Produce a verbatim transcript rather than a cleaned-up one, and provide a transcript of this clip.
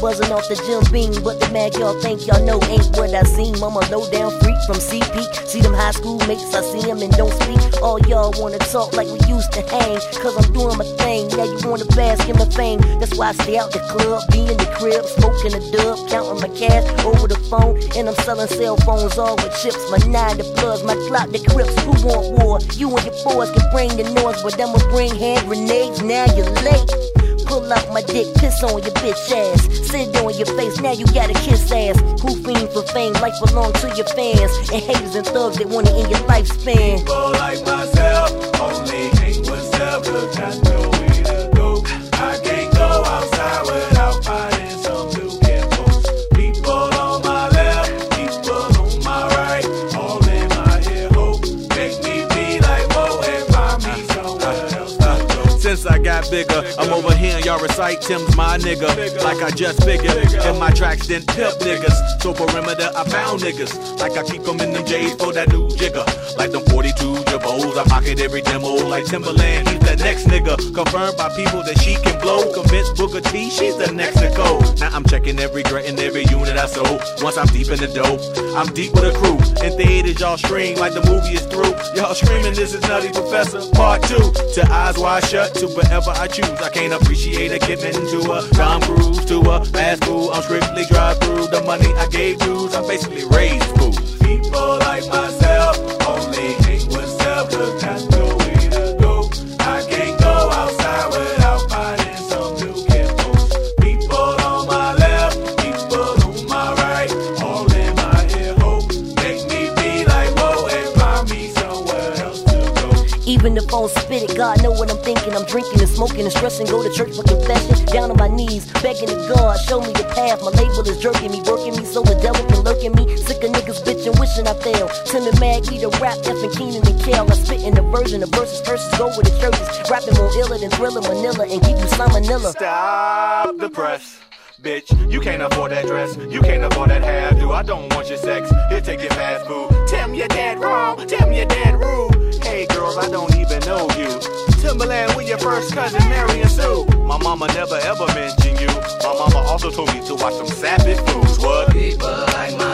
buzzing off the gym beam, but the mag y'all think y'all know ain't what I seen. I'm a low down freak from C P. See them high school mates, I see them and don't speak. All y'all wanna talk like we used to hang, cause I'm doing my thing. Now you wanna bask in my fame. That's why I stay out the club, be in the crib, smoking a dub, counting my cash over the phone, and I'm selling cell phones all with chips. My nine the bloods, my clock the crips. Who want war? You and your boys can bring the noise, but I'ma bring hand grenades. Now you're late. Pull out my dick, piss on your bitch ass, sit on your face, now you gotta kiss ass. Who fiend for fame, life belong to your fans, and haters and thugs that want it in your lifespan. People like myself only hate what's up, cause got nowhere to go. I can't go outside without finding some new post. People on my left, people on my right, all in my ear hope. Make me be like whoa and find me somewhere else to go. Since I got bigger, I'm over here and y'all recite Tim's my nigga. Like I just figured, and my tracks didn't pimp niggas. So perimeter, I found niggas. Like I keep them in them J's for that new jigger. Like them forty-two Jabos, I pocket every demo. Like Timberland, he's the next nigga. Confirmed by people that she can blow. Convinced Booker T, she's the next to go. Now I'm checking every grit in every unit I sold. Once I'm deep in the dope, I'm deep with a crew. In theaters, y'all scream like the movie is through. Y'all screaming, this is Nutty Professor Part two. To eyes wide shut, to whatever I choose. I can't appreciate a given to a Tom Cruise, to a fast food. I'm strictly drive through the money I gave dudes. I'm basically raised food. People like myself only hate what's up, cause got nowhere to go. I can't go outside without finding some new post. People on my left, people on my right, all in my ear hope. Make me be like whoa and find me somewhere else to go. Even if I don't spit it, God know what I'm thinking. I'm drinking and smoking and stressing, go to church for confession. Down on my knees, begging to God, show me the path. My label is jerking me, working me so the devil can lurk in me. Sick of niggas bitching, wishing I fail. Tim and Mag, eat a rap, F and Keenan and Kel. I spit in the version of verses, curses go with the churches. Rapping more iller than Thriller, Manila, and keep you salmonella. Stop the press. Bitch, you can't afford that dress, you can't afford that hairdo. I don't want your sex, here take your fast food. Tim, you're dead wrong, Tim, you're dead rude. Hey girl, I don't even know you. Timberland with your first cousin, Mary and Sue. My mama never ever mentioned you. My mama also told me to watch some sapid foods. What? People like my